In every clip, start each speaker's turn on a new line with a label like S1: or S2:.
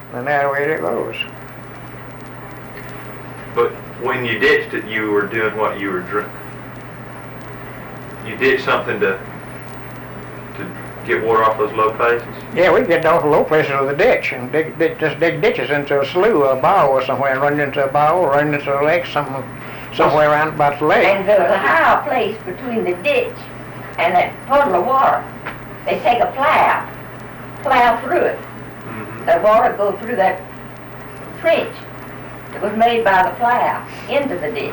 S1: and that's the way it goes.
S2: But when you ditched it, you were doing what you were you ditched something to get water off those low places?
S1: Yeah, we get off the low places with a ditch and just dig ditches into a slough or a bow or somewhere and run into a bow or run into a lake, somewhere around about the lake.
S3: And there was a higher place between the ditch and that puddle of water. They take a plow through it.
S2: Mm-hmm.
S3: The water goes through that trench that was made by the plow into the ditch.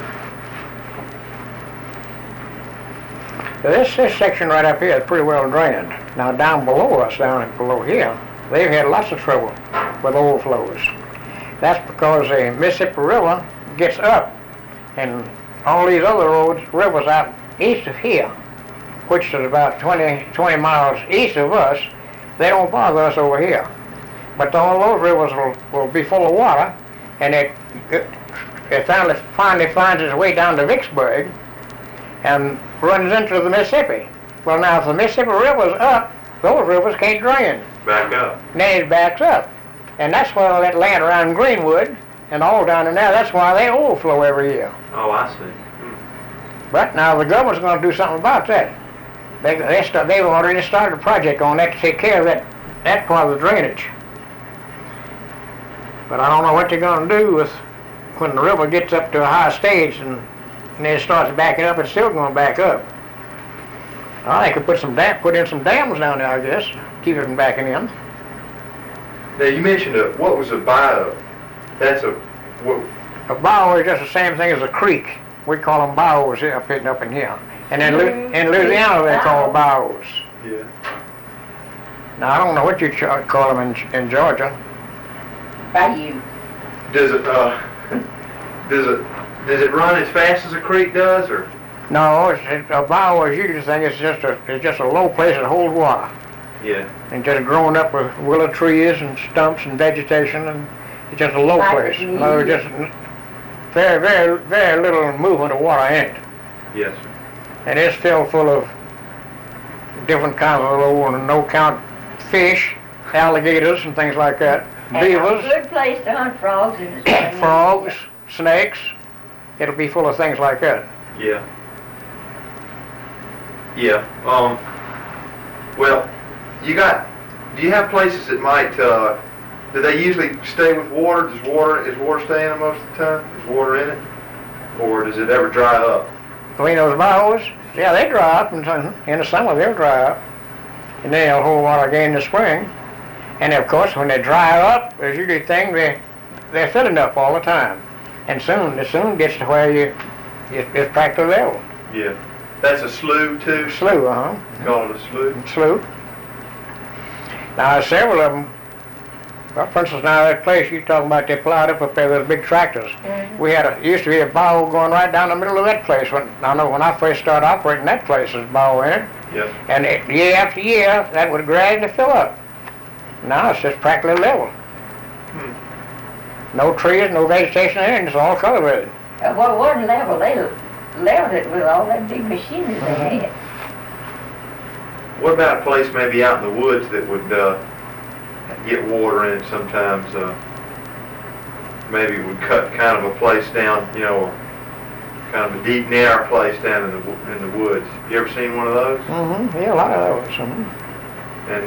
S1: This section right up here is pretty well drained. Now down below us, down below here, they've had lots of trouble with overflows. That's because the Mississippi River gets up, and all these other rivers out east of here, which is about 20 miles east of us, they don't bother us over here. But all those rivers will be full of water, and it finally finds its way down to Vicksburg and runs into the Mississippi. Well, now, if the Mississippi River's up, those rivers can't drain.
S2: Back up.
S1: Then it backs up. And that's why all that land around Greenwood and all down in there, that's why they overflow every year.
S2: Oh, I see.
S1: But now the government's going to do something about that. They've already started a project on that to take care of that part of the drainage. But I don't know what they're going to do with when the river gets up to a high stage and then it starts backing up. It's still going to back up. Well, they could put in some dams down there, I guess, keep it from backing in.
S2: Now you mentioned what was a bayou? That's a
S1: A bayou is just the same thing as a creek. We call them bayous here, up in here. And in Louisiana they call bayous.
S2: Yeah.
S1: Now I don't know what you call them in Georgia.
S3: Bayou.
S2: Does it run as fast as a creek does, or?
S1: No, a bayou is usually the thing. It's just a low place that holds water.
S2: Yeah.
S1: And just growing up with willow trees and stumps and vegetation, and it's just a low place. In other words, just very, very, very little movement of water in it.
S2: Yes.
S1: And it's filled full of different kinds of little no-count fish, alligators, and things like that. Beavers.
S3: And a good place to hunt frogs in the spring.
S1: Frogs, snakes. It'll be full of things like that.
S2: Yeah. Yeah. Well, do you have places that might, do they usually stay with water? Is water staying in it most of the time? Is water in it? Or does it ever dry up?
S1: Between those bayous, yeah, they dry up, and in the summer they'll dry up. And then they'll hold water again in the spring. And of course, when they dry up, there's usually a thing they're filling up all the time. And it soon gets to where it's practically level.
S2: Yeah. That's a slough too?
S1: Slough, uh-huh.
S2: Call it a slough?
S1: Slough. Now, several of them, well, for instance, now that place you're talking about, they plowed up there with big tractors.
S3: Mm-hmm.
S1: Used to be a bayou going right down the middle of that place. When I first started operating that place, there was a bayou in it.
S2: Yeah.
S1: And year after year, that would gradually fill up. Now it's just practically level. No trees, no vegetation in it, it's all cultivated.
S3: Well, it wasn't level. They leveled it with all that big machinery they had.
S2: What about a place maybe out in the woods that would get water in it sometimes? Maybe would cut kind of a place down, kind of a deep, narrow place down in the woods. You ever seen one of those?
S1: Mm-hmm. Yeah, a lot of those. Mm-hmm.
S2: And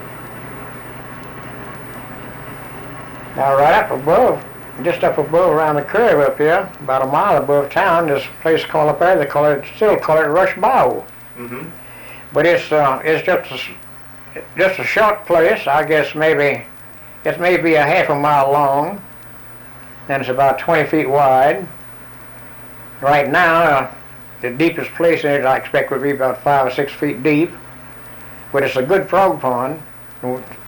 S1: now right up above, just up above around the curve up here, about a mile above town, there's a place called up there, still call it Rush Bayou.
S2: mm-hmm.
S1: But it's just a short place. I guess maybe it may be a half a mile long, and it's about 20 feet wide. Right now, the deepest place in it I expect would be about 5 or 6 feet deep. But it's a good frog pond.